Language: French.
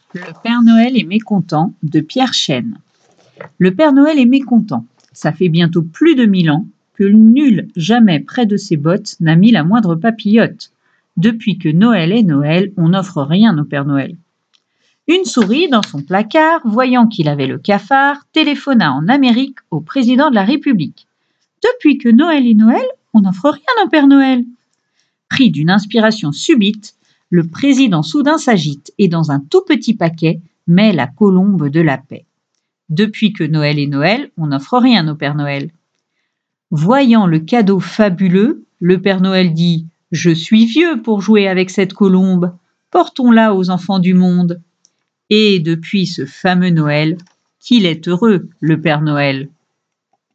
Le Père Noël est mécontent de Pierre Chêne. Le Père Noël est mécontent. Ça fait bientôt plus de 1000 ans que nul jamais près de ses bottes n'a mis la moindre papillote. Depuis que Noël est Noël, on n'offre rien au Père Noël. Une souris, dans son placard, voyant qu'il avait le cafard, téléphona en Amérique au président de la République. Depuis que Noël est Noël, on n'offre rien au Père Noël. Pris d'une inspiration subite, le président soudain s'agite et dans un tout petit paquet met la colombe de la paix. Depuis que Noël est Noël, on n'offre rien au Père Noël. Voyant le cadeau fabuleux, le Père Noël dit « Je suis vieux pour jouer avec cette colombe, portons-la aux enfants du monde. » Et depuis ce fameux Noël, qu'il est heureux, le Père Noël.